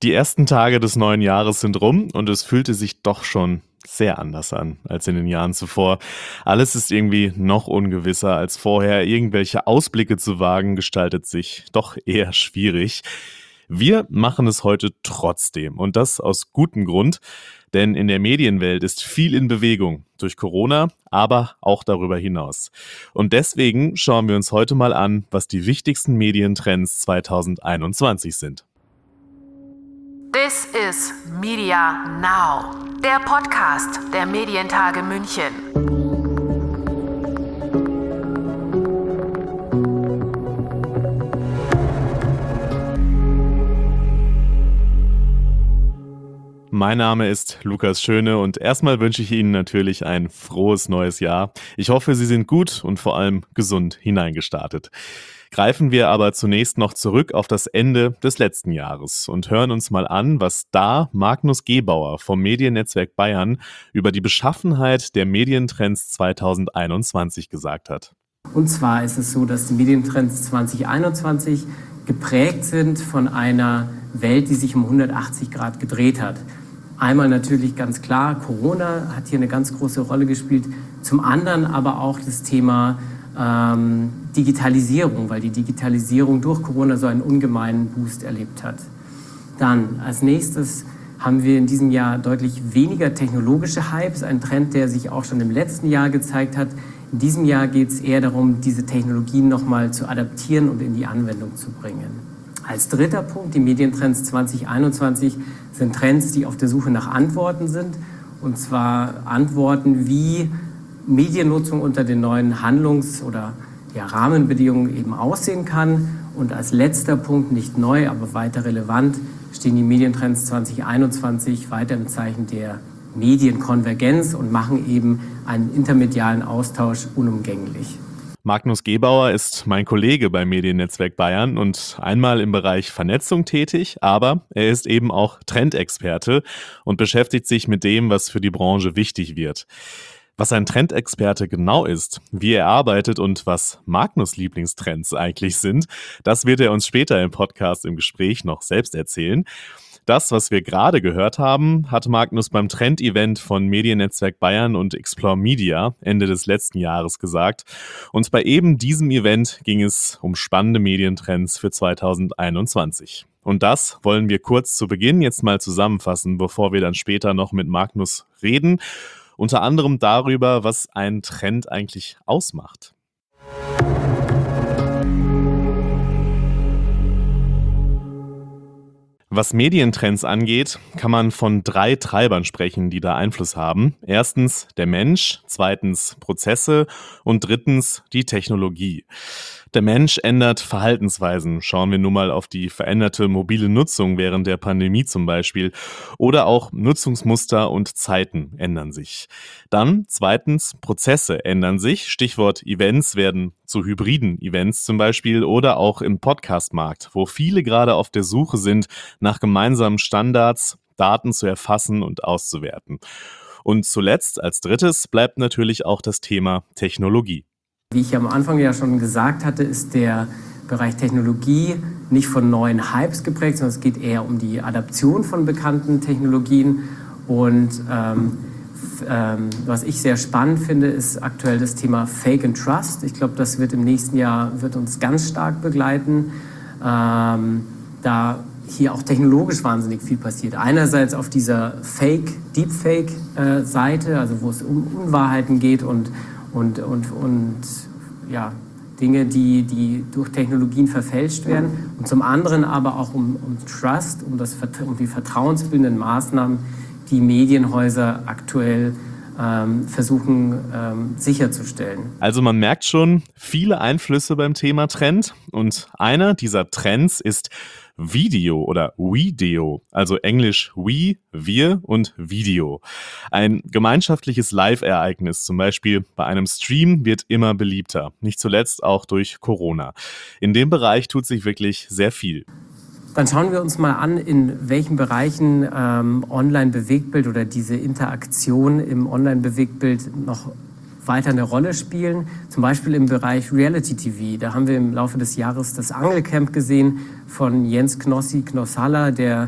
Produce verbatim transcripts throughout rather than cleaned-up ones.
Die ersten Tage des neuen Jahres sind rum und es fühlte sich doch schon sehr anders an als in den Jahren zuvor. Alles ist irgendwie noch ungewisser als vorher. Irgendwelche Ausblicke zu wagen, gestaltet sich doch eher schwierig. Wir machen es heute trotzdem und das aus gutem Grund, denn in der Medienwelt ist viel in Bewegung durch Corona, aber auch darüber hinaus. Und deswegen schauen wir uns heute mal an, was die wichtigsten Medientrends zwanzig einundzwanzig sind. This is Media Now, der Podcast der Medientage München. Mein Name ist Lukas Schöne und erstmal wünsche ich Ihnen natürlich ein frohes neues Jahr. Ich hoffe, Sie sind gut und vor allem gesund hineingestartet. Greifen wir aber zunächst noch zurück auf das Ende des letzten Jahres und hören uns mal an, was da Magnus Gebauer vom Mediennetzwerk Bayern über die Beschaffenheit der Medientrends zwanzig einundzwanzig gesagt hat. Und zwar ist es so, dass die Medientrends zwanzig einundzwanzig geprägt sind von einer Welt, die sich um hundertachtzig Grad gedreht hat. Einmal natürlich ganz klar, Corona hat hier eine ganz große Rolle gespielt. Zum anderen aber auch das Thema ähm, Digitalisierung, weil die Digitalisierung durch Corona so einen ungemeinen Boost erlebt hat. Dann als nächstes haben wir in diesem Jahr deutlich weniger technologische Hypes, ein Trend, der sich auch schon im letzten Jahr gezeigt hat. In diesem Jahr geht es eher darum, diese Technologien nochmal zu adaptieren und in die Anwendung zu bringen. Als dritter Punkt, die Medientrends zwanzig einundzwanzig sind Trends, die auf der Suche nach Antworten sind. Und zwar Antworten, wie Mediennutzung unter den neuen Handlungs- oder ja, Rahmenbedingungen eben aussehen kann. Und als letzter Punkt, nicht neu, aber weiter relevant, stehen die Medientrends zwanzig einundzwanzig weiter im Zeichen der Medienkonvergenz und machen eben einen intermedialen Austausch unumgänglich. Magnus Gebauer ist mein Kollege beim Mediennetzwerk Bayern und einmal im Bereich Vernetzung tätig, aber er ist eben auch Trendexperte und beschäftigt sich mit dem, was für die Branche wichtig wird. Was ein Trendexperte genau ist, wie er arbeitet und was Magnus' Lieblingstrends eigentlich sind, das wird er uns später im Podcast im Gespräch noch selbst erzählen. Das, was wir gerade gehört haben, hat Magnus beim Trend-Event von Mediennetzwerk Bayern und Explore Media Ende des letzten Jahres gesagt. Und bei eben diesem Event ging es um spannende Medientrends für zwanzig einundzwanzig. Und das wollen wir kurz zu Beginn jetzt mal zusammenfassen, bevor wir dann später noch mit Magnus reden. Unter anderem darüber, was ein Trend eigentlich ausmacht. Was Medientrends angeht, kann man von drei Treibern sprechen, die da Einfluss haben. Erstens der Mensch, zweitens Prozesse und drittens die Technologie. Der Mensch ändert Verhaltensweisen. Schauen wir nun mal auf die veränderte mobile Nutzung während der Pandemie zum Beispiel. Oder auch Nutzungsmuster und Zeiten ändern sich. Dann zweitens Prozesse ändern sich. Stichwort Events werden zu hybriden Events zum Beispiel oder auch im Podcast-Markt, wo viele gerade auf der Suche sind nach gemeinsamen Standards, Daten zu erfassen und auszuwerten. Und zuletzt als drittes bleibt natürlich auch das Thema Technologie. Wie ich am Anfang ja schon gesagt hatte, ist der Bereich Technologie nicht von neuen Hypes geprägt, sondern es geht eher um die Adaption von bekannten Technologien. Und ähm, ähm, was ich sehr spannend finde, ist aktuell das Thema Fake and Trust. Ich glaube, das wird im nächsten Jahr wird uns ganz stark begleiten, ähm, da hier auch technologisch wahnsinnig viel passiert. Einerseits auf dieser Fake, Deepfake-Seite, also wo es um Unwahrheiten geht und Und, und, und ja, Dinge, die, die durch Technologien verfälscht werden. Und zum anderen aber auch um, um Trust, um, das, um die vertrauensbildenden Maßnahmen, die Medienhäuser aktuell ähm, versuchen ähm, sicherzustellen. Also man merkt schon, viele Einflüsse beim Thema Trend. Und einer dieser Trends ist Video oder Video, also Englisch we, wir und Video. Ein gemeinschaftliches Live-Ereignis, zum Beispiel bei einem Stream, wird immer beliebter, nicht zuletzt auch durch Corona. In dem Bereich tut sich wirklich sehr viel. Dann schauen wir uns mal an, in welchen Bereichen ähm, Online-Bewegtbild oder diese Interaktion im Online-Bewegtbild noch weiter eine Rolle spielen. Zum Beispiel im Bereich Reality-T V. Da haben wir im Laufe des Jahres das Angelcamp gesehen von Jens Knossi Knossalla, der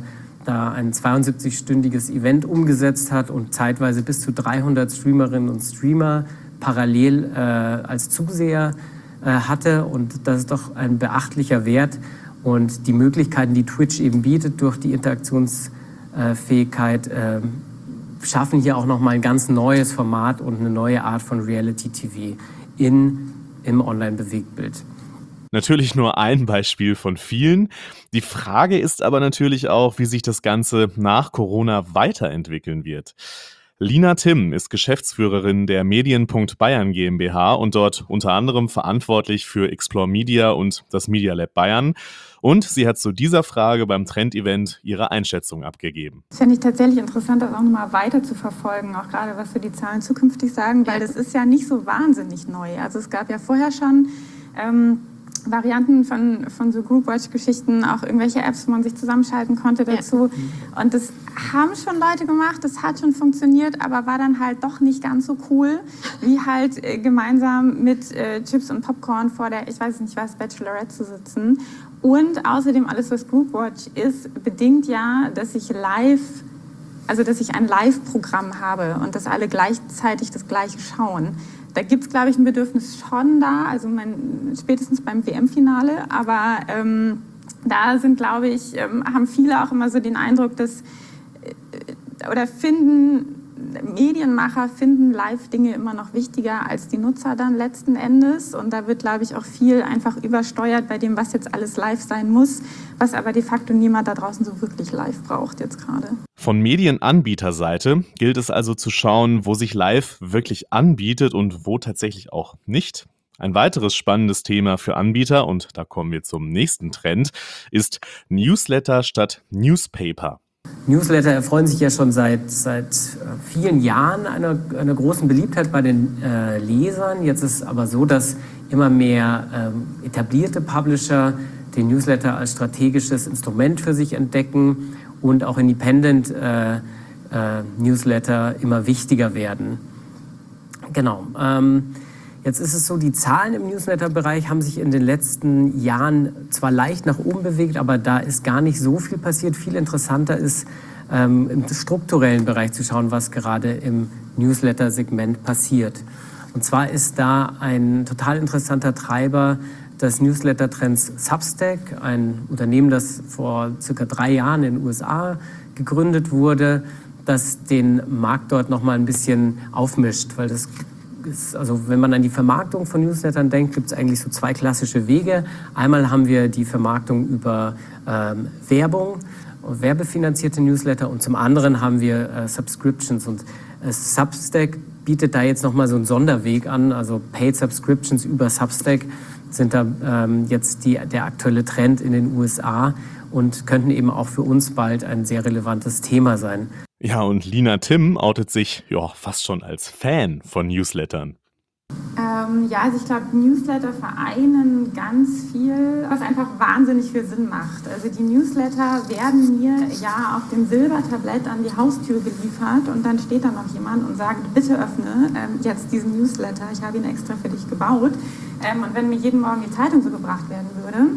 da ein zweiundsiebzig-stündiges Event umgesetzt hat und zeitweise bis zu dreihundert Streamerinnen und Streamer parallel äh, als Zuseher äh, hatte. Und das ist doch ein beachtlicher Wert. Und die Möglichkeiten, die Twitch eben bietet durch die Interaktionsfähigkeit, äh, schaffen hier auch nochmal ein ganz neues Format und eine neue Art von Reality-T V in, im Online-Bewegtbild. Natürlich nur ein Beispiel von vielen. Die Frage ist aber natürlich auch, wie sich das Ganze nach Corona weiterentwickeln wird. Lina Timm ist Geschäftsführerin der Medien.Bayern GmbH und dort unter anderem verantwortlich für Explore Media und das Media Lab Bayern. Und sie hat zu dieser Frage beim Trend-Event ihre Einschätzung abgegeben. Das finde ich tatsächlich interessant, das auch nochmal weiter zu verfolgen, auch gerade was für die Zahlen zukünftig sagen, weil das ist ja nicht so wahnsinnig neu. Also es gab ja vorher schon ähm, Varianten von, von so Groupwatch-Geschichten, auch irgendwelche Apps, wo man sich zusammenschalten konnte dazu. Ja. Und das haben schon Leute gemacht, das hat schon funktioniert, aber war dann halt doch nicht ganz so cool, wie halt äh, gemeinsam mit äh, Chips und Popcorn vor der, ich weiß nicht was, Bachelorette zu sitzen. Und außerdem alles, was Groupwatch ist, bedingt ja, dass ich live, also dass ich ein Live-Programm habe und dass alle gleichzeitig das Gleiche schauen. Da gibt es, glaube ich, ein Bedürfnis schon da, also mein, spätestens beim W M-Finale. Aber ähm, da sind, glaube ich, ähm, haben viele auch immer so den Eindruck, dass äh, oder finden, Medienmacher finden Live-Dinge immer noch wichtiger als die Nutzer dann letzten Endes. Und da wird, glaube ich, auch viel einfach übersteuert bei dem, was jetzt alles live sein muss, was aber de facto niemand da draußen so wirklich live braucht jetzt gerade. Von Medienanbieterseite gilt es also zu schauen, wo sich live wirklich anbietet und wo tatsächlich auch nicht. Ein weiteres spannendes Thema für Anbieter, und da kommen wir zum nächsten Trend, ist Newsletter statt Newspaper. Newsletter erfreuen sich ja schon seit, seit vielen Jahren einer, einer großen Beliebtheit bei den äh, Lesern. Jetzt ist es aber so, dass immer mehr ähm, etablierte Publisher den Newsletter als strategisches Instrument für sich entdecken und auch Independent äh, äh, Newsletter immer wichtiger werden. Genau. Ähm, Jetzt ist es so, die Zahlen im Newsletter-Bereich haben sich in den letzten Jahren zwar leicht nach oben bewegt, aber da ist gar nicht so viel passiert. Viel interessanter ist, ähm, im strukturellen Bereich zu schauen, was gerade im Newsletter-Segment passiert. Und zwar ist da ein total interessanter Treiber des Newsletter-Trends Substack, ein Unternehmen, das vor circa drei Jahren in den U S A gegründet wurde, das den Markt dort noch mal ein bisschen aufmischt, weil das ist, also wenn man an die Vermarktung von Newslettern denkt, gibt es eigentlich so zwei klassische Wege. Einmal haben wir die Vermarktung über ähm, Werbung, werbefinanzierte Newsletter, und zum anderen haben wir äh, Subscriptions. Und äh, Substack bietet da jetzt nochmal so einen Sonderweg an, also Paid Subscriptions über Substack sind da ähm, jetzt die, der aktuelle Trend in den U S A und könnten eben auch für uns bald ein sehr relevantes Thema sein. Ja, und Lina Timm outet sich ja fast schon als Fan von Newslettern. Ähm, ja, also ich glaube, Newsletter vereinen ganz viel, was einfach wahnsinnig viel Sinn macht. Also die Newsletter werden mir ja auf dem Silbertablett an die Haustür geliefert und dann steht da noch jemand und sagt, bitte öffne ähm, jetzt diesen Newsletter, ich habe ihn extra für dich gebaut. Ähm, und wenn mir jeden Morgen die Zeitung so gebracht werden würde,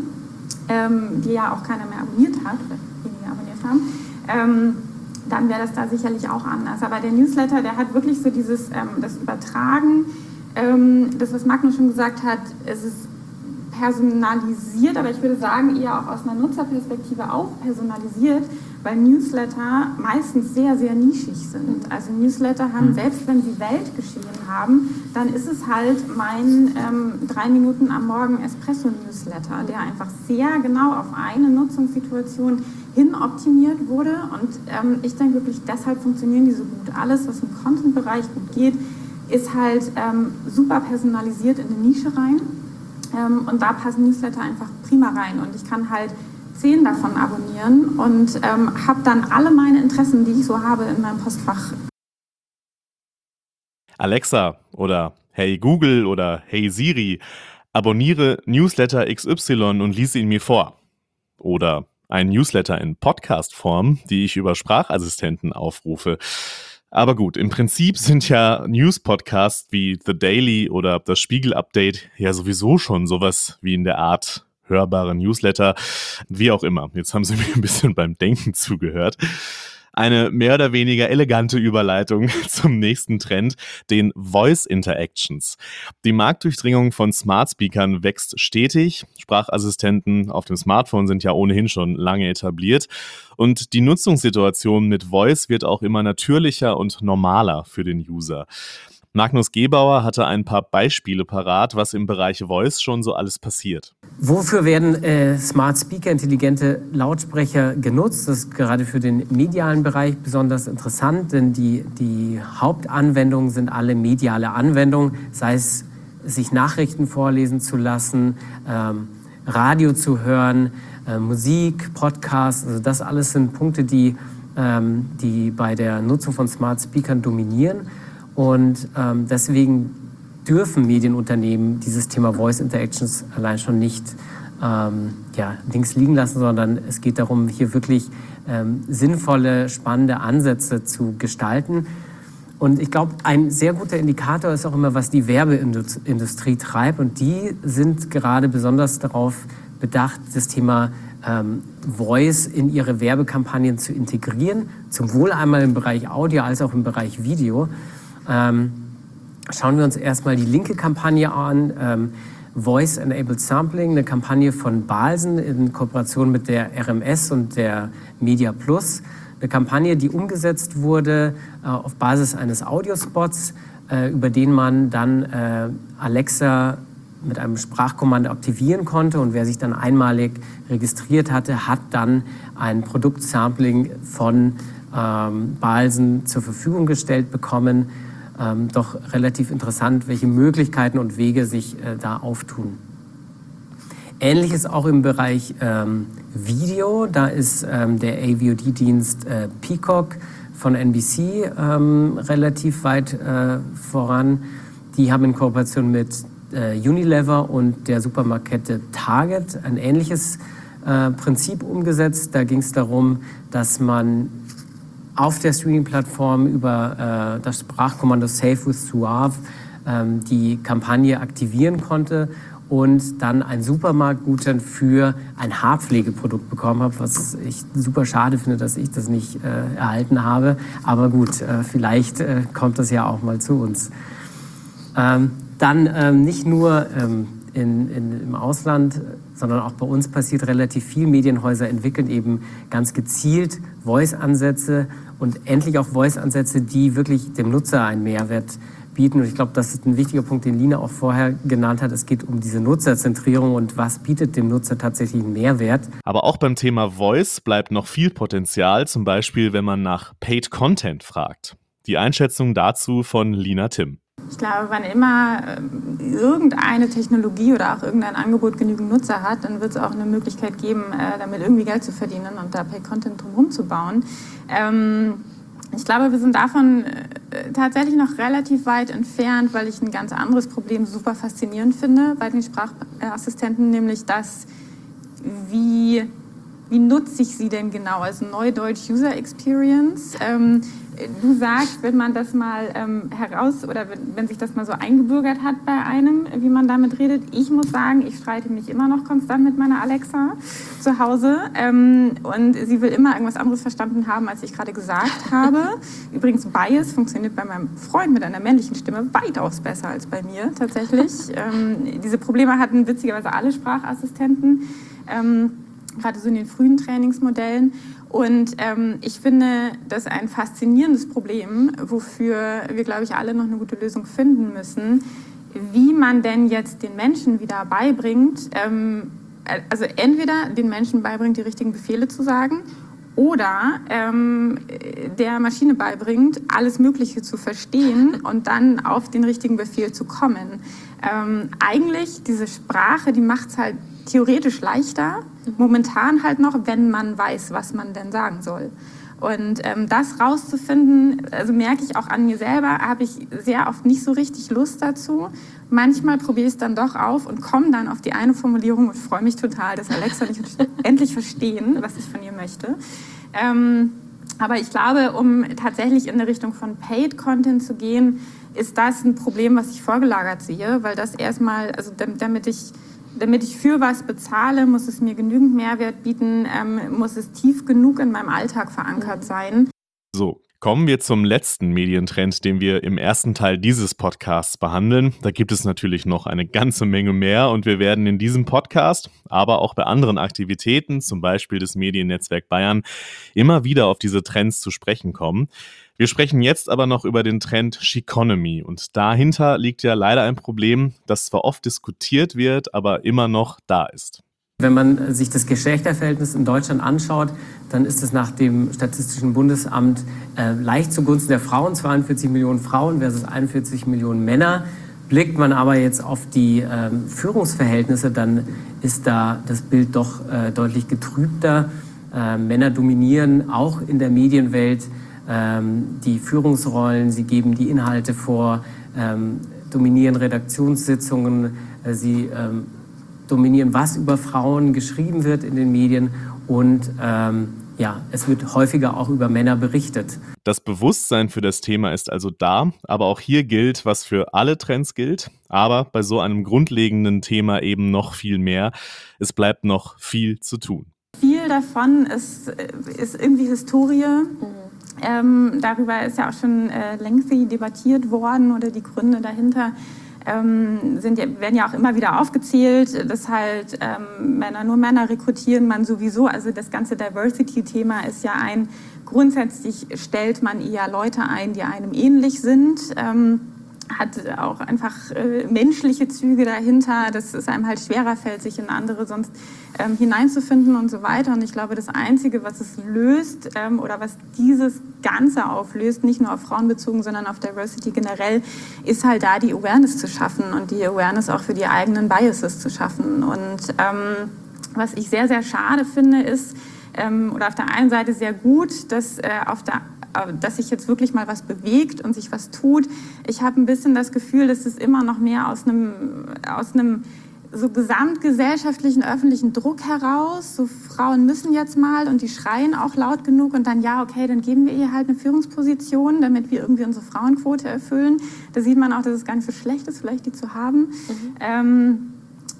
ähm, die ja auch keiner mehr abonniert hat, oder weniger abonniert haben, ähm, dann wäre das da sicherlich auch anders. Aber der Newsletter, der hat wirklich so dieses, ähm, das Übertragen, ähm, das, was Magnus schon gesagt hat, es ist personalisiert, aber ich würde sagen, eher auch aus einer Nutzerperspektive auch personalisiert, weil Newsletter meistens sehr, sehr nischig sind. Also Newsletter haben, selbst wenn sie Weltgeschehen haben, dann ist es halt mein ähm, drei Minuten am Morgen Espresso-Newsletter, der einfach sehr genau auf eine Nutzungssituation hin optimiert wurde. Und ähm, ich denke wirklich, deshalb funktionieren die so gut. Alles, was im Content-Bereich gut geht, ist halt ähm, super personalisiert in eine Nische rein. Ähm, und da passen Newsletter einfach prima rein. Und ich kann halt zehn davon abonnieren und ähm, habe dann alle meine Interessen, die ich so habe, in meinem Postfach. Alexa oder Hey Google oder Hey Siri, abonniere Newsletter X Y und lies ihn mir vor. Oder ein Newsletter in Podcast-Form, die ich über Sprachassistenten aufrufe. Aber gut, im Prinzip sind ja News-Podcasts wie The Daily oder das Spiegel-Update ja sowieso schon sowas wie in der Art hörbare Newsletter, wie auch immer. Jetzt haben Sie mir ein bisschen beim Denken zugehört. Eine mehr oder weniger elegante Überleitung zum nächsten Trend, den Voice Interactions. Die Marktdurchdringung von Smart Speakern wächst stetig. Sprachassistenten auf dem Smartphone sind ja ohnehin schon lange etabliert. Und die Nutzungssituation mit Voice wird auch immer natürlicher und normaler für den User. Magnus Gebauer hatte ein paar Beispiele parat, was im Bereich Voice schon so alles passiert. Wofür werden äh, Smart Speaker, intelligente Lautsprecher genutzt? Das ist gerade für den medialen Bereich besonders interessant, denn die, die Hauptanwendungen sind alle mediale Anwendungen, sei es sich Nachrichten vorlesen zu lassen, ähm, Radio zu hören, äh, Musik, Podcasts, also das alles sind Punkte, die, ähm, die bei der Nutzung von Smart Speakern dominieren. Und ähm, deswegen dürfen Medienunternehmen dieses Thema Voice Interactions allein schon nicht ähm, ja, links liegen lassen, sondern es geht darum, hier wirklich ähm, sinnvolle, spannende Ansätze zu gestalten. Und ich glaube, ein sehr guter Indikator ist auch immer, was die Werbeindustrie treibt. Und die sind gerade besonders darauf bedacht, das Thema ähm, Voice in ihre Werbekampagnen zu integrieren, zum Wohl einmal im Bereich Audio als auch im Bereich Video. Ähm, schauen wir uns erstmal die linke Kampagne an, ähm, Voice Enabled Sampling, eine Kampagne von Balsen in Kooperation mit der R M S und der Media Plus. Eine Kampagne, die umgesetzt wurde äh, auf Basis eines Audiospots, äh, über den man dann äh, Alexa mit einem Sprachkommando aktivieren konnte. Und wer sich dann einmalig registriert hatte, hat dann ein Produktsampling von ähm, Balsen zur Verfügung gestellt bekommen. Ähm, doch relativ interessant, welche Möglichkeiten und Wege sich äh, da auftun. Ähnliches auch im Bereich ähm, Video. Da ist ähm, der A V O D-Dienst äh, Peacock von N B C ähm, relativ weit äh, voran. Die haben in Kooperation mit äh, Unilever und der Supermarktkette Target ein ähnliches äh, Prinzip umgesetzt. Da ging es darum, dass man auf der Streaming-Plattform über äh, das Sprachkommando Save with Suave ähm, die Kampagne aktivieren konnte und dann einen Supermarktgutschein für ein Haarpflegeprodukt bekommen habe, was ich super schade finde, dass ich das nicht äh, erhalten habe. Aber gut, äh, vielleicht äh, kommt das ja auch mal zu uns. Ähm, dann ähm, nicht nur ähm, in, in, im Ausland, sondern auch bei uns passiert relativ viel. Medienhäuser entwickeln eben ganz gezielt Voice-Ansätze und endlich auch Voice-Ansätze, die wirklich dem Nutzer einen Mehrwert bieten. Und ich glaube, das ist ein wichtiger Punkt, den Lina auch vorher genannt hat. Es geht um diese Nutzerzentrierung und was bietet dem Nutzer tatsächlich einen Mehrwert. Aber auch beim Thema Voice bleibt noch viel Potenzial, zum Beispiel, wenn man nach Paid Content fragt. Die Einschätzung dazu von Lina Timm. Ich glaube, wann immer äh, irgendeine Technologie oder auch irgendein Angebot genügend Nutzer hat, dann wird es auch eine Möglichkeit geben, äh, damit irgendwie Geld zu verdienen und da Pay-Content drumherum zu bauen. Ähm, ich glaube, wir sind davon äh, tatsächlich noch relativ weit entfernt, weil ich ein ganz anderes Problem super faszinierend finde bei den Sprachassistenten, nämlich das, wie, wie nutze ich sie denn genau? Also Neudeutsch User Experience. Ähm, Du sagst, wenn man das mal ähm, heraus oder wenn, wenn sich das mal so eingebürgert hat bei einem, wie man damit redet. Ich muss sagen, ich streite mich immer noch konstant mit meiner Alexa zu Hause ähm, und sie will immer irgendwas anderes verstanden haben, als ich gerade gesagt habe. Übrigens, Bias funktioniert bei meinem Freund mit einer männlichen Stimme weitaus besser als bei mir tatsächlich. Ähm, diese Probleme hatten witzigerweise alle Sprachassistenten, ähm, gerade so in den frühen Trainingsmodellen. Und ähm, ich finde das ein faszinierendes Problem, wofür wir, glaube ich, alle noch eine gute Lösung finden müssen, wie man denn jetzt den Menschen wieder beibringt, ähm, also entweder den Menschen beibringt, die richtigen Befehle zu sagen, oder ähm, der Maschine beibringt, alles Mögliche zu verstehen und dann auf den richtigen Befehl zu kommen. Ähm, eigentlich, diese Sprache, die macht es halt theoretisch leichter, momentan halt noch, wenn man weiß, was man denn sagen soll. Und ähm, das rauszufinden, also merke ich auch an mir selber, habe ich sehr oft nicht so richtig Lust dazu. Manchmal probiere ich es dann doch auf und komme dann auf die eine Formulierung und freue mich total, dass Alexa und ich endlich verstehen, was ich von ihr möchte. Ähm, aber ich glaube, um tatsächlich in der Richtung von Paid Content zu gehen, ist das ein Problem, was ich vorgelagert sehe, weil das erstmal, also damit ich damit ich für was bezahle, muss es mir genügend Mehrwert bieten, ähm, muss es tief genug in meinem Alltag verankert sein. So, kommen wir zum letzten Medientrend, den wir im ersten Teil dieses Podcasts behandeln. Da gibt es natürlich noch eine ganze Menge mehr und wir werden in diesem Podcast, aber auch bei anderen Aktivitäten, zum Beispiel des Mediennetzwerk Bayern, immer wieder auf diese Trends zu sprechen kommen. Wir sprechen jetzt aber noch über den Trend Chiconomy und dahinter liegt ja leider ein Problem, das zwar oft diskutiert wird, aber immer noch da ist. Wenn man sich das Geschlechterverhältnis in Deutschland anschaut, dann ist es nach dem Statistischen Bundesamt äh, leicht zugunsten der Frauen, zweiundvierzig Millionen Frauen versus einundvierzig Millionen Männer. Blickt man aber jetzt auf die äh, Führungsverhältnisse, dann ist da das Bild doch äh, deutlich getrübter. Äh, Männer dominieren auch in der Medienwelt ähm, die Führungsrollen, sie geben die Inhalte vor, ähm, dominieren Redaktionssitzungen, äh, sie ähm, dominieren, was über Frauen geschrieben wird in den Medien und ähm, ja, es wird häufiger auch über Männer berichtet. Das Bewusstsein für das Thema ist also da, aber auch hier gilt, was für alle Trends gilt, aber bei so einem grundlegenden Thema eben noch viel mehr. Es bleibt noch viel zu tun. Viel davon ist, ist irgendwie Historie. Mhm. Ähm, darüber ist ja auch schon äh, längst debattiert worden oder die Gründe dahinter. Ähm, sind ja, werden ja auch immer wieder aufgezählt, dass halt ähm, Männer nur Männer rekrutieren, man sowieso, also das ganze Diversity-Thema ist ja ein, grundsätzlich stellt man eher Leute ein, die einem ähnlich sind, ähm, hat auch einfach äh, menschliche Züge dahinter, dass es einem halt schwerer fällt, sich in andere sonst ähm, hineinzufinden und so weiter. Und ich glaube, das Einzige, was es löst ähm, oder was dieses Ganze auflöst, nicht nur auf Frauen bezogen, sondern auf Diversity generell, ist halt da die Awareness zu schaffen und die Awareness auch für die eigenen Biases zu schaffen. Und ähm, was ich sehr, sehr schade finde, ist, ähm, oder auf der einen Seite sehr gut, dass äh, auf der dass sich jetzt wirklich mal was bewegt und sich was tut. Ich habe ein bisschen das Gefühl, dass es immer noch mehr aus einem, aus einem so gesamtgesellschaftlichen, öffentlichen Druck heraus, so Frauen müssen jetzt mal und die schreien auch laut genug und dann, ja, okay, dann geben wir ihr halt eine Führungsposition, damit wir irgendwie unsere Frauenquote erfüllen. Da sieht man auch, dass es gar nicht so schlecht ist, vielleicht die zu haben. Mhm. Ähm,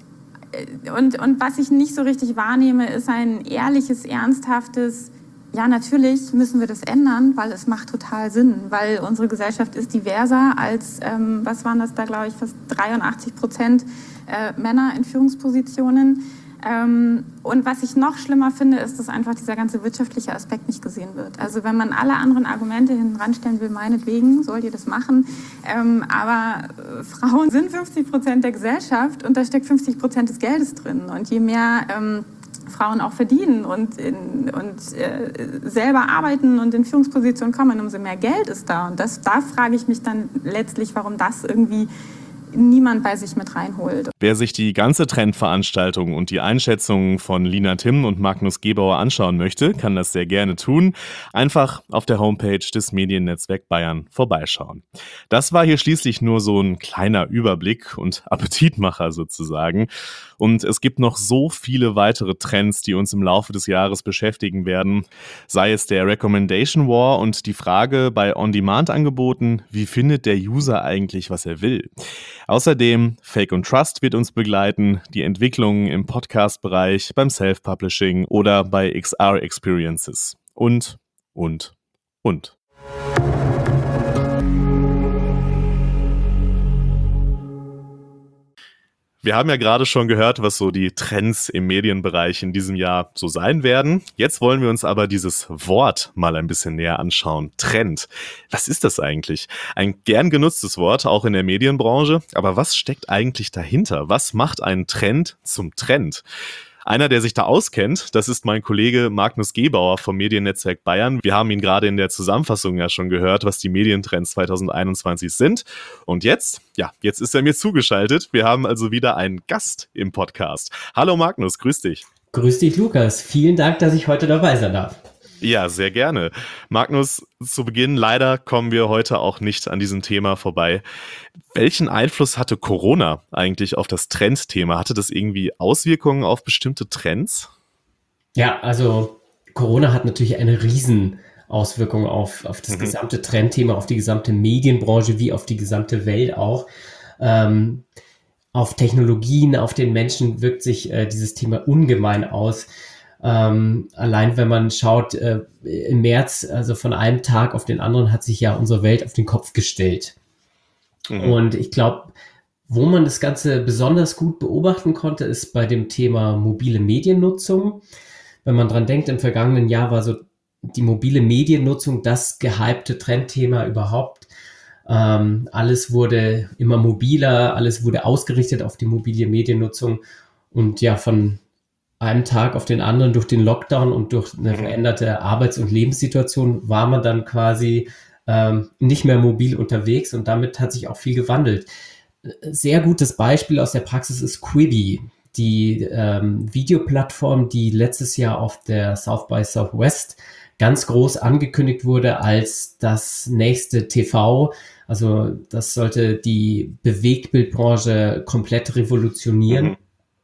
und, und was ich nicht so richtig wahrnehme, ist ein ehrliches, ernsthaftes, ja, natürlich müssen wir das ändern, weil es macht total Sinn, weil unsere Gesellschaft ist diverser als, ähm, was waren das da, glaube ich, fast dreiundachtzig Prozent äh, Männer in Führungspositionen. Ähm, und was ich noch schlimmer finde, ist, dass einfach dieser ganze wirtschaftliche Aspekt nicht gesehen wird. Also wenn man alle anderen Argumente hinten ranstellen will, meinetwegen, sollt ihr das machen. Ähm, aber äh, Frauen sind fünfzig Prozent der Gesellschaft und da steckt fünfzig Prozent des Geldes drin. Und je mehr ähm, Frauen auch verdienen und, in, und äh, selber arbeiten und in Führungspositionen kommen, umso mehr Geld ist da. Und das, da frage ich mich dann letztlich, warum das irgendwie niemand bei sich mit reinholt. Wer sich die ganze Trendveranstaltung und die Einschätzungen von Lina Timm und Magnus Gebauer anschauen möchte, kann das sehr gerne tun. Einfach auf der Homepage des Mediennetzwerk Bayern vorbeischauen. Das war hier schließlich nur so ein kleiner Überblick und Appetitmacher sozusagen. Und es gibt noch so viele weitere Trends, die uns im Laufe des Jahres beschäftigen werden. Sei es der Recommendation War und die Frage bei On-Demand-Angeboten, wie findet der User eigentlich, was er will? Außerdem Fake und Trust wird uns begleiten, die Entwicklungen im Podcast-Bereich, beim Self-Publishing oder bei X R-Experiences. Und, und, und. Wir haben ja gerade schon gehört, was so die Trends im Medienbereich in diesem Jahr so sein werden. Jetzt wollen wir uns aber dieses Wort mal ein bisschen näher anschauen. Trend. Was ist das eigentlich? Ein gern genutztes Wort, auch in der Medienbranche. Aber was steckt eigentlich dahinter? Was macht einen Trend zum Trend? Einer, der sich da auskennt, das ist mein Kollege Magnus Gebauer vom Mediennetzwerk Bayern. Wir haben ihn gerade in der Zusammenfassung ja schon gehört, was die Medientrends zwanzig einundzwanzig sind. Und jetzt, ja, jetzt ist er mir zugeschaltet. Wir haben also wieder einen Gast im Podcast. Hallo Magnus, grüß dich. Grüß dich, Lukas. Vielen Dank, dass ich heute dabei sein darf. Ja, sehr gerne. Magnus, zu Beginn, leider kommen wir heute auch nicht an diesem Thema vorbei. Welchen Einfluss hatte Corona eigentlich auf das Trendthema? Hatte das irgendwie Auswirkungen auf bestimmte Trends? Ja, also Corona hat natürlich eine Riesenauswirkung auf, auf das mhm. gesamte Trendthema, auf die gesamte Medienbranche wie auf die gesamte Welt auch. Ähm, auf Technologien, auf den Menschen wirkt sich äh, dieses Thema ungemein aus. Ähm, allein wenn man schaut, äh, im März, also von einem Tag auf den anderen, hat sich ja unsere Welt auf den Kopf gestellt. Mhm. Und ich glaube, wo man das Ganze besonders gut beobachten konnte, ist bei dem Thema mobile Mediennutzung. Wenn man dran denkt, im vergangenen Jahr war so die mobile Mediennutzung das gehypte Trendthema überhaupt. Ähm, alles wurde immer mobiler, alles wurde ausgerichtet auf die mobile Mediennutzung. Und ja, von einem Tag auf den anderen durch den Lockdown und durch eine veränderte Arbeits- und Lebenssituation war man dann quasi ähm, nicht mehr mobil unterwegs und damit hat sich auch viel gewandelt. Sehr gutes Beispiel aus der Praxis ist Quibi, die ähm, Videoplattform, die letztes Jahr auf der South by Southwest ganz groß angekündigt wurde als das nächste T V. Also das sollte die Bewegtbildbranche komplett revolutionieren. Mhm.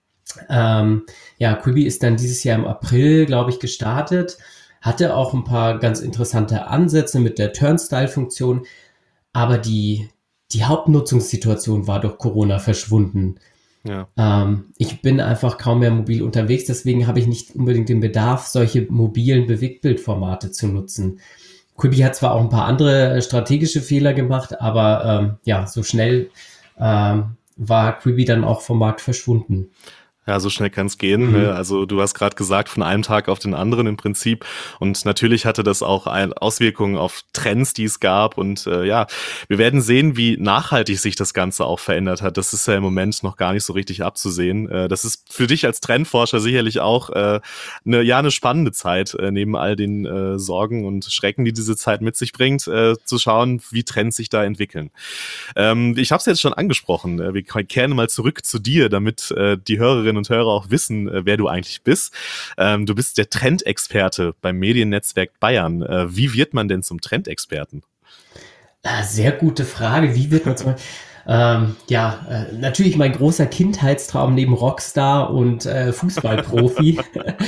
Ähm, ja, Quibi ist dann dieses Jahr im April, glaube ich, gestartet, hatte auch ein paar ganz interessante Ansätze mit der Turnstile-Funktion, aber die, die Hauptnutzungssituation war durch Corona verschwunden. Ja. Ähm, ich bin einfach kaum mehr mobil unterwegs, deswegen habe ich nicht unbedingt den Bedarf, solche mobilen Bewegtbildformate zu nutzen. Quibi hat zwar auch ein paar andere strategische Fehler gemacht, aber ähm, ja, so schnell ähm, war Quibi dann auch vom Markt verschwunden. Ja, so schnell kann es gehen. Mhm. Also du hast gerade gesagt, von einem Tag auf den anderen im Prinzip. Und natürlich hatte das auch Auswirkungen auf Trends, die es gab. Und äh, ja, wir werden sehen, wie nachhaltig sich das Ganze auch verändert hat. Das ist ja im Moment noch gar nicht so richtig abzusehen. Äh, das ist für dich als Trendforscher sicherlich auch äh, eine, ja, eine spannende Zeit, äh, neben all den äh, Sorgen und Schrecken, die diese Zeit mit sich bringt, äh, zu schauen, wie Trends sich da entwickeln. Ähm, ich habe es jetzt schon angesprochen. Wir kehren mal zurück zu dir, damit äh, die Hörerinnen und Hörer auch wissen, äh, wer du eigentlich bist. Ähm, du bist der Trendexperte beim Mediennetzwerk Bayern. Äh, wie wird man denn zum Trendexperten? Sehr gute Frage. Wie wird man zum ähm, ja, äh, natürlich mein großer Kindheitstraum neben Rockstar und äh, Fußballprofi.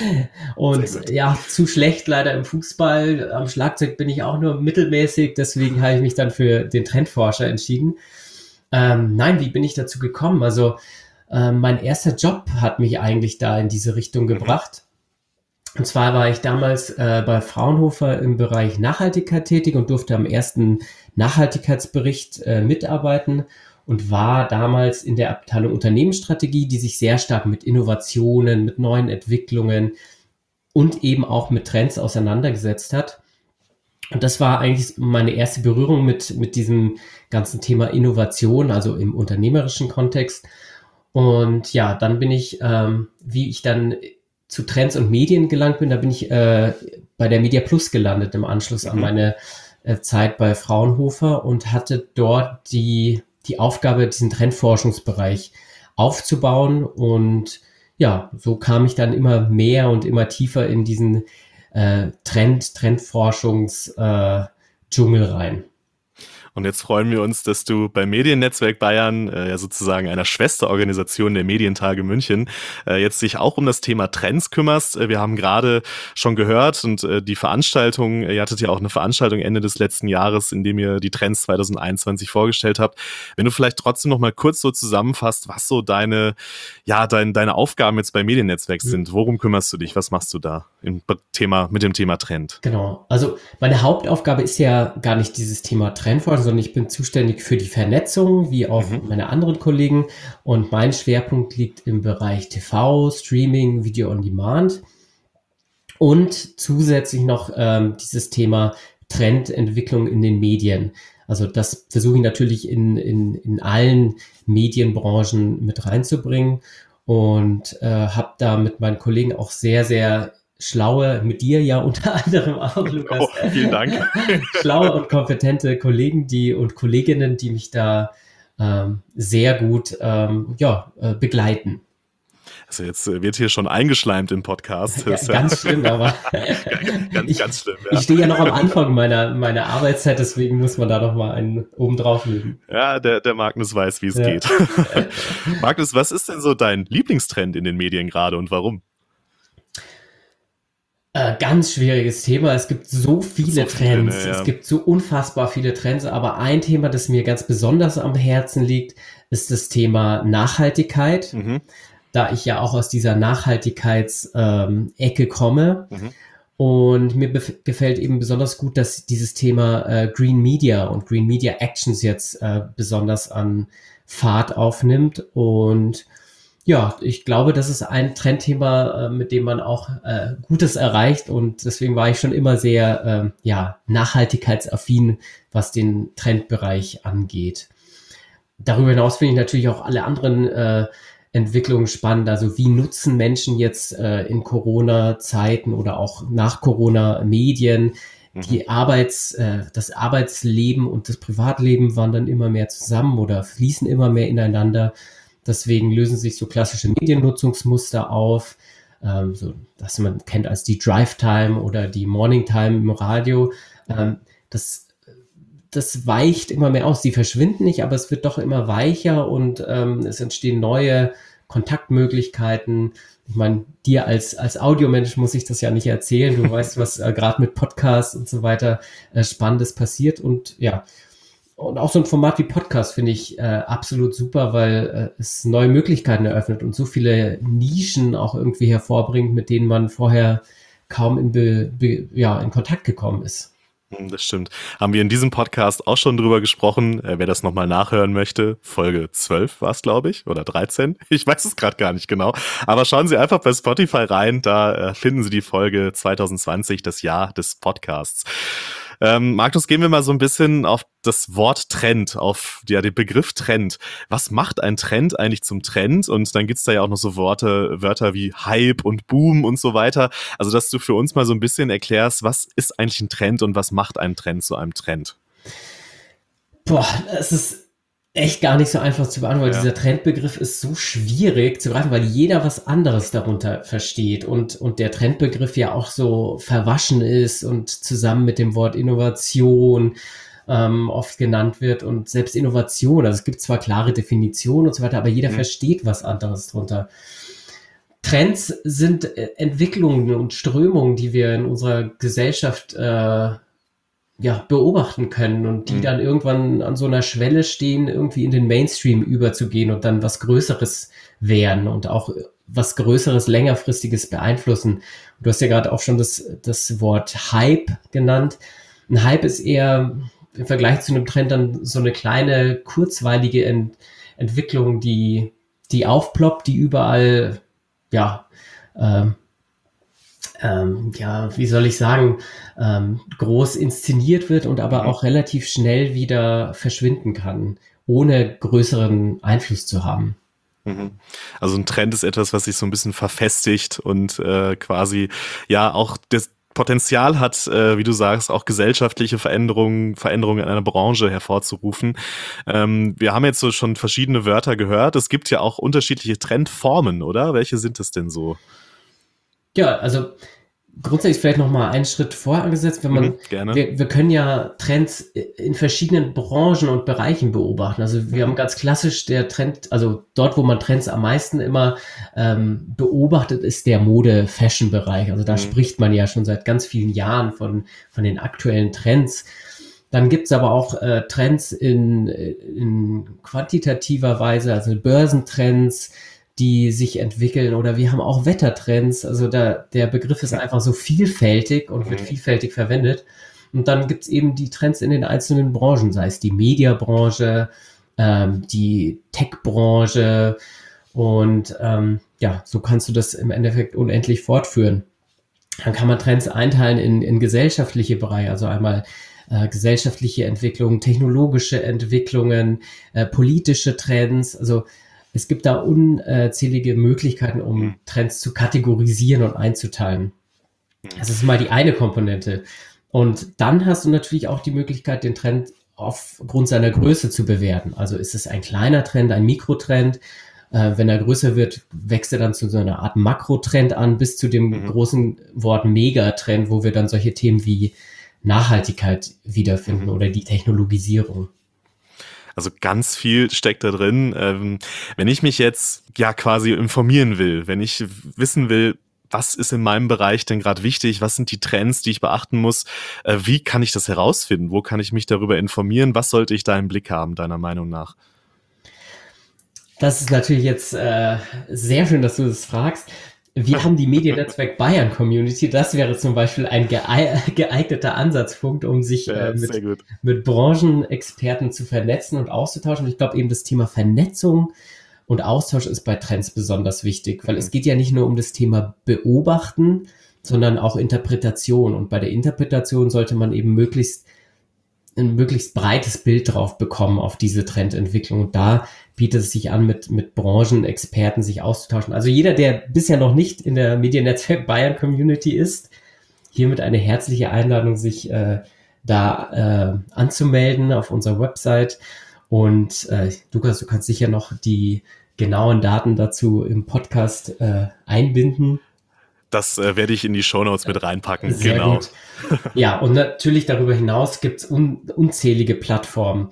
Und ja, zu schlecht leider im Fußball. Am Schlagzeug bin ich auch nur mittelmäßig, deswegen habe ich mich dann für den Trendforscher entschieden. Ähm, nein, wie bin ich dazu gekommen? Also Ähm, mein erster Job hat mich eigentlich da in diese Richtung gebracht. Und zwar war ich damals äh, bei Fraunhofer im Bereich Nachhaltigkeit tätig und durfte am ersten Nachhaltigkeitsbericht äh, mitarbeiten und war damals in der Abteilung Unternehmensstrategie, die sich sehr stark mit Innovationen, mit neuen Entwicklungen und eben auch mit Trends auseinandergesetzt hat. Und das war eigentlich meine erste Berührung mit, mit diesem ganzen Thema Innovation, also im unternehmerischen Kontext. Und ja, dann bin ich, ähm, wie ich dann zu Trends und Medien gelangt bin, da bin ich äh, bei der Media Plus gelandet im Anschluss an meine äh, Zeit bei Fraunhofer und hatte dort die, die Aufgabe, diesen Trendforschungsbereich aufzubauen. Und ja, so kam ich dann immer mehr und immer tiefer in diesen äh, Trend, Trendforschungs-Dschungel äh, rein. Und jetzt freuen wir uns, dass du beim Mediennetzwerk Bayern, äh, ja sozusagen einer Schwesterorganisation der Medientage München, äh, jetzt dich auch um das Thema Trends kümmerst. Äh, wir haben gerade schon gehört und äh, die Veranstaltung, ihr hattet ja auch eine Veranstaltung Ende des letzten Jahres, in dem ihr die Trends zwanzig einundzwanzig vorgestellt habt. Wenn du vielleicht trotzdem noch mal kurz so zusammenfasst, was so deine, ja, dein, deine Aufgaben jetzt beim Mediennetzwerk sind. Worum kümmerst du dich? Was machst du da im Thema, mit dem Thema Trend? Genau. Also meine Hauptaufgabe ist ja gar nicht dieses Thema Trendforschung, sondern ich bin zuständig für die Vernetzung, wie auch mhm. meine anderen Kollegen. Und mein Schwerpunkt liegt im Bereich T V, Streaming, Video on Demand. Und zusätzlich noch ähm, dieses Thema Trendentwicklung in den Medien. Also das versuche ich natürlich in, in, in allen Medienbranchen mit reinzubringen. Und äh, habe da mit meinen Kollegen auch sehr, sehr schlaue, mit dir ja unter anderem auch, Lukas. Oh, vielen Dank. Schlaue und kompetente Kollegen die und Kolleginnen, die mich da ähm, sehr gut ähm, ja, äh, begleiten. Also jetzt wird hier schon eingeschleimt im Podcast. Ja, ganz schlimm, aber ganz, ich, ganz schlimm. Ja. Ich stehe ja noch am Anfang meiner, meiner Arbeitszeit, deswegen muss man da noch mal einen oben drauf legen. Ja, der, der Magnus weiß, wie es ja. geht. Magnus, was ist denn so dein Lieblingstrend in den Medien gerade und warum? Äh, ganz schwieriges Thema. Es gibt so viele so viele, Trends. ne, ja. Es gibt so unfassbar viele Trends. Aber ein Thema, das mir ganz besonders am Herzen liegt, ist das Thema Nachhaltigkeit. Mhm. Da ich ja auch aus dieser Nachhaltigkeits-Ecke komme. Mhm. Und mir bef- gefällt eben besonders gut, dass dieses Thema äh, Green Media und Green Media Actions jetzt äh, besonders an Fahrt aufnimmt. Und ja, ich glaube, das ist ein Trendthema, äh, mit dem man auch äh, Gutes erreicht. Und deswegen war ich schon immer sehr äh, ja, nachhaltigkeitsaffin, was den Trendbereich angeht. Darüber hinaus finde ich natürlich auch alle anderen äh, Entwicklungen spannend. Also wie nutzen Menschen jetzt äh, in Corona-Zeiten oder auch nach Corona Medien? Die Mhm. Arbeits, äh, das Arbeitsleben und das Privatleben wandern immer mehr zusammen oder fließen immer mehr ineinander. Deswegen lösen sich so klassische Mediennutzungsmuster auf, ähm, so, das man kennt als die Drive-Time oder die Morning-Time im Radio. Ähm, das das weicht immer mehr aus. Die verschwinden nicht, aber es wird doch immer weicher und ähm, es entstehen neue Kontaktmöglichkeiten. Ich meine, dir als, als Audiomensch muss ich das ja nicht erzählen. Du weißt, was äh, gerade mit Podcasts und so weiter äh, Spannendes passiert. Und ja, und auch so ein Format wie Podcast finde ich äh, absolut super, weil äh, es neue Möglichkeiten eröffnet und so viele Nischen auch irgendwie hervorbringt, mit denen man vorher kaum in, Be, Be, ja, in Kontakt gekommen ist. Das stimmt. Haben wir in diesem Podcast auch schon drüber gesprochen. Äh, wer das nochmal nachhören möchte, Folge zwölf war es, glaube ich, oder dreizehn. Ich weiß es gerade gar nicht genau. Aber schauen Sie einfach bei Spotify rein, da äh, finden Sie die Folge zwanzig zwanzig, das Jahr des Podcasts. Ähm, Markus, gehen wir mal so ein bisschen auf das Wort Trend, auf ja, den Begriff Trend. Was macht ein Trend eigentlich zum Trend? Und dann gibt's da ja auch noch so Worte, Wörter wie Hype und Boom und so weiter. Also, dass du für uns mal so ein bisschen erklärst, was ist eigentlich ein Trend und was macht einen Trend zu einem Trend? Boah, es ist echt gar nicht so einfach zu beantworten. Ja. Dieser Trendbegriff ist so schwierig zu greifen, weil jeder was anderes darunter versteht und, und der Trendbegriff ja auch so verwaschen ist und zusammen mit dem Wort Innovation ähm, oft genannt wird und selbst Innovation, also es gibt zwar klare Definitionen und so weiter, aber jeder Mhm. versteht was anderes drunter. Trends sind äh, Entwicklungen und Strömungen, die wir in unserer Gesellschaft äh, ja, beobachten können und die Mhm. dann irgendwann an so einer Schwelle stehen, irgendwie in den Mainstream überzugehen und dann was Größeres werden und auch was Größeres, längerfristiges beeinflussen. Du hast ja gerade auch schon das, das Wort Hype genannt. Ein Hype ist eher im Vergleich zu einem Trend dann so eine kleine, kurzweilige Ent- Entwicklung, die, die aufploppt, die überall, ja, ähm, ähm, ja, wie soll ich sagen, ähm, groß inszeniert wird und aber Mhm. auch relativ schnell wieder verschwinden kann, ohne größeren Einfluss zu haben. Mhm. Also ein Trend ist etwas, was sich so ein bisschen verfestigt und äh, quasi ja auch das Potenzial hat, äh, wie du sagst, auch gesellschaftliche Veränderungen, Veränderungen in einer Branche hervorzurufen. Ähm, wir haben jetzt so schon verschiedene Wörter gehört. Es gibt ja auch unterschiedliche Trendformen, oder? Welche sind es denn so? Ja, also grundsätzlich vielleicht noch mal einen Schritt vorher angesetzt, wenn man, Mhm, gerne. wir, wir können ja Trends in verschiedenen Branchen und Bereichen beobachten. Also wir Mhm. haben ganz klassisch der Trend, also dort, wo man Trends am meisten immer ähm, beobachtet, ist der Mode-Fashion-Bereich. Also da Mhm. spricht man ja schon seit ganz vielen Jahren von, von den aktuellen Trends. Dann gibt's aber auch äh, Trends in, in quantitativer Weise, also Börsentrends, die sich entwickeln, oder wir haben auch Wettertrends. Also da, der Begriff ist einfach so vielfältig und wird Mhm. vielfältig verwendet. Und dann gibt's eben die Trends in den einzelnen Branchen, sei es die Mediabranche, ähm, die Tech-Branche und ähm, ja, so kannst du das im Endeffekt unendlich fortführen. Dann kann man Trends einteilen in, in gesellschaftliche Bereiche, also einmal äh, gesellschaftliche Entwicklungen, technologische Entwicklungen, äh, politische Trends. Also es gibt da unzählige Möglichkeiten, um Mhm. Trends zu kategorisieren und einzuteilen. Das ist mal die eine Komponente. Und dann hast du natürlich auch die Möglichkeit, den Trend aufgrund seiner Größe zu bewerten. Also ist es ein kleiner Trend, ein Mikrotrend? Äh, wenn er größer wird, wächst er dann zu so einer Art Makrotrend an, bis zu dem Mhm. großen Wort Megatrend, wo wir dann solche Themen wie Nachhaltigkeit wiederfinden Mhm. oder die Technologisierung. Also ganz viel steckt da drin. Ähm, wenn ich mich jetzt ja quasi informieren will, wenn ich wissen will, was ist in meinem Bereich denn gerade wichtig, was sind die Trends, die ich beachten muss, äh, wie kann ich das herausfinden, wo kann ich mich darüber informieren, was sollte ich da im Blick haben, deiner Meinung nach? Das ist natürlich jetzt äh, sehr schön, dass du das fragst. Wir haben die Mediennetzwerk Bayern Community. Das wäre zum Beispiel ein geeigneter Ansatzpunkt, um sich ja, äh, mit, mit Branchenexperten zu vernetzen und auszutauschen. Und ich glaube eben, das Thema Vernetzung und Austausch ist bei Trends besonders wichtig, weil mhm. es geht ja nicht nur um das Thema Beobachten, sondern auch Interpretation. Und bei der Interpretation sollte man eben möglichst ein möglichst breites Bild drauf bekommen auf diese Trendentwicklung. Und da bietet es sich an, mit, mit Branchenexperten sich auszutauschen. Also jeder, der bisher noch nicht in der Mediennetzwerk Bayern Community ist, hiermit eine herzliche Einladung, sich äh, da äh, anzumelden auf unserer Website. Und äh, Lukas, du kannst sicher noch die genauen Daten dazu im Podcast äh, einbinden. Das äh, werde ich in die Shownotes mit reinpacken. Sehr genau. Gut. Ja, und natürlich darüber hinaus gibt es un- unzählige Plattformen.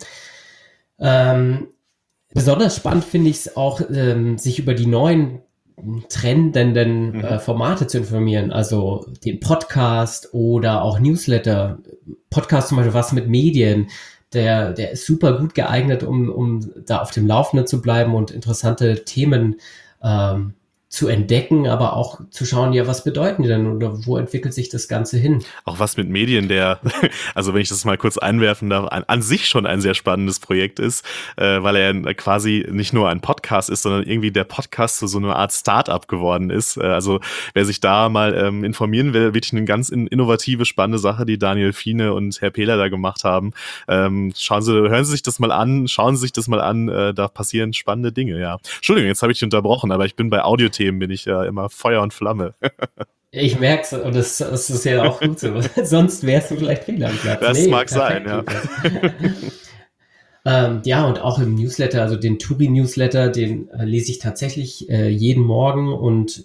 Ähm, besonders spannend finde ich es auch, ähm, sich über die neuen trendenden mhm. äh, Formate zu informieren. Also den Podcast oder auch Newsletter. Podcast zum Beispiel, was mit Medien. Der, der ist super gut geeignet, um, um da auf dem Laufenden zu bleiben und interessante Themen ähm, zu entdecken, aber auch zu schauen, ja, was bedeuten die denn oder wo entwickelt sich das Ganze hin? Auch was mit Medien, der, also wenn ich das mal kurz einwerfen darf, an, an sich schon ein sehr spannendes Projekt ist, äh, weil er quasi nicht nur ein Podcast ist, sondern irgendwie der Podcast zu so einer Art Start-up geworden ist. Äh, also wer sich da mal ähm, informieren will, wirklich eine ganz in, innovative, spannende Sache, die Daniel Fiene und Herr Pehler da gemacht haben. Ähm, schauen Sie, hören Sie sich das mal an, schauen Sie sich das mal an, äh, da passieren spannende Dinge, ja. Entschuldigung, jetzt habe ich dich unterbrochen, aber ich bin bei Audiothemen bin ich ja immer Feuer und Flamme. Ich merke es und das, das ist ja auch gut so. Sonst wärst du vielleicht fehl am Platz. Das nee, mag sein, ja. ähm, ja, und auch im Newsletter, also den Turi-Newsletter, den äh, lese ich tatsächlich äh, jeden Morgen und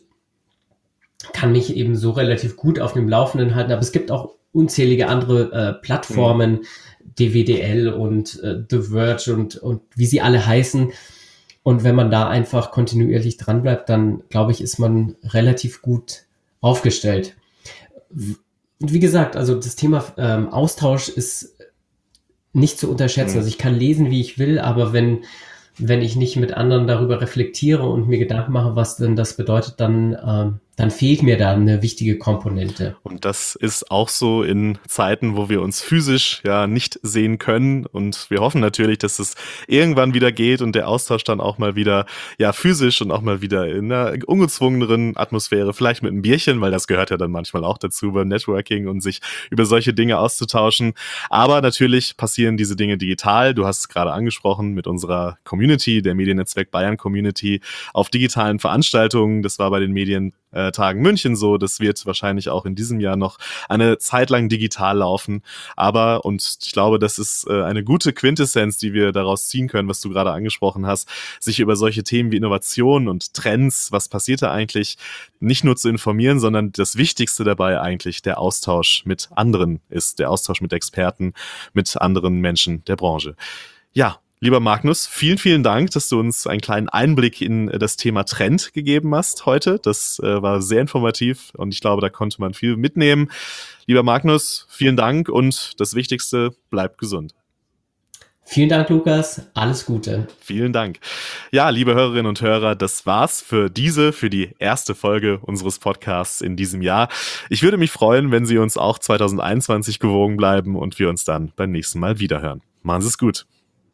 kann mich eben so relativ gut auf dem Laufenden halten. Aber es gibt auch unzählige andere äh, Plattformen, mhm. D W D L und äh, The Verge und, und wie sie alle heißen. Und wenn man da einfach kontinuierlich dran bleibt, dann glaube ich, ist man relativ gut aufgestellt. Und wie gesagt, also das Thema ähm, Austausch ist nicht zu unterschätzen. Mhm. Also ich kann lesen, wie ich will, aber wenn, wenn ich nicht mit anderen darüber reflektiere und mir Gedanken mache, was denn das bedeutet, dann, ähm, dann fehlt mir da eine wichtige Komponente. Und das ist auch so in Zeiten, wo wir uns physisch ja nicht sehen können. Und wir hoffen natürlich, dass es irgendwann wieder geht und der Austausch dann auch mal wieder ja physisch und auch mal wieder in einer ungezwungeneren Atmosphäre, vielleicht mit einem Bierchen, weil das gehört ja dann manchmal auch dazu beim Networking und sich über solche Dinge auszutauschen. Aber natürlich passieren diese Dinge digital. Du hast es gerade angesprochen mit unserer Community, der Mediennetzwerk Bayern Community, auf digitalen Veranstaltungen. Das war bei den Medien äh, Tagen München so. Das wird wahrscheinlich auch in diesem Jahr noch eine Zeit lang digital laufen. Aber, und ich glaube, das ist äh, eine gute Quintessenz, die wir daraus ziehen können, was du gerade angesprochen hast, sich über solche Themen wie Innovation und Trends, was passiert da eigentlich, nicht nur zu informieren, sondern das Wichtigste dabei eigentlich der Austausch mit anderen ist, der Austausch mit Experten, mit anderen Menschen der Branche. Ja, lieber Magnus, vielen, vielen Dank, dass du uns einen kleinen Einblick in das Thema Trend gegeben hast heute. Das äh, war sehr informativ und ich glaube, da konnte man viel mitnehmen. Lieber Magnus, vielen Dank und das Wichtigste, bleib gesund. Vielen Dank, Lukas. Alles Gute. Vielen Dank. Ja, liebe Hörerinnen und Hörer, das war's für diese, für die erste Folge unseres Podcasts in diesem Jahr. Ich würde mich freuen, wenn Sie uns auch zwanzig einundzwanzig gewogen bleiben und wir uns dann beim nächsten Mal wiederhören. Machen Sie es gut.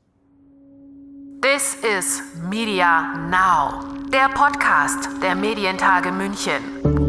This is Media Now, der Podcast der Medientage München.